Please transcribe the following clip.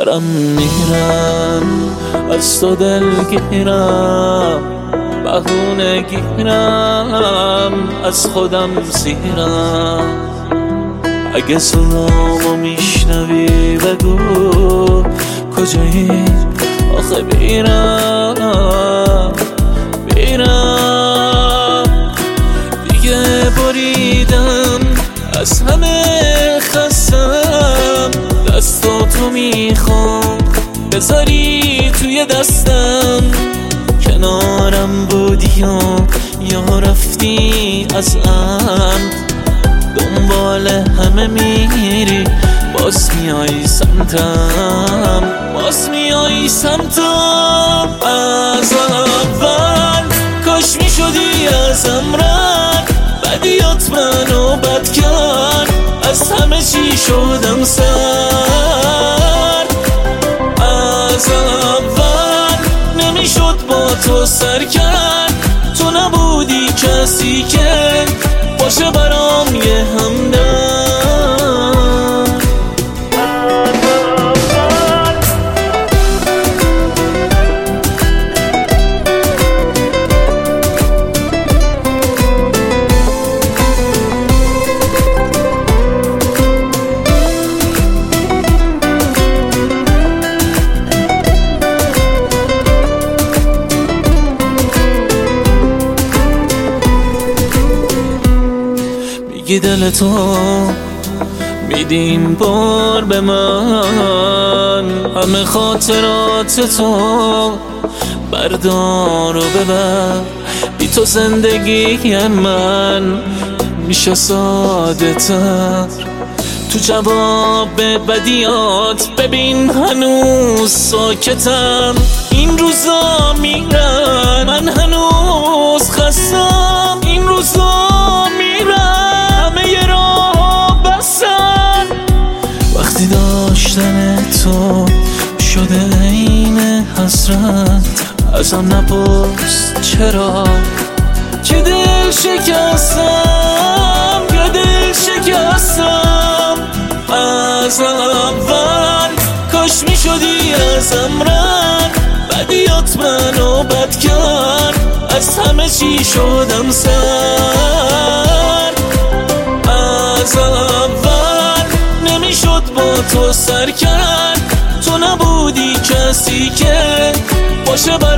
دارم میرم از تو دلگیرم، بهونه گیرم از خودم سیرم. اگه صدامو میشنوی بگو کجایی آخه بیرم دیگه بریدم از همه خستم. دستاتو میخوام بذاری توی دستم، کنارم بودی و یا رفتی از عمد. دنبال همه میری باز میای سمتم، باز میای سمتم. از اول کاش میشدی ازم رد، بدیات منو بد کرد، از همه چی شدم سرد. از اول نمیشد با تو سر کرد، تو نبودی کسی که باشه برام یه همدم. میگی دل تو میدیم بار به من، همه خاطرات تو بردار و ببر. بی تو زندگی من میشه ساده تر. تو جواب بدیات ببین هنوز ساکتم. این روزا میرن من هنوز خستم، این روزا میرن همه ی راه بستن. وقتی داشتن تو شده عین حسرت، ازم نپرس چرا که دل شکستم، که دل شکستم. از اول کاش میشدی ازم رد، بدیات منو بد کرد، از همه چی شدم سرد. از اول نمیشد با تو سر کرد، تو نبودی کسی که باشه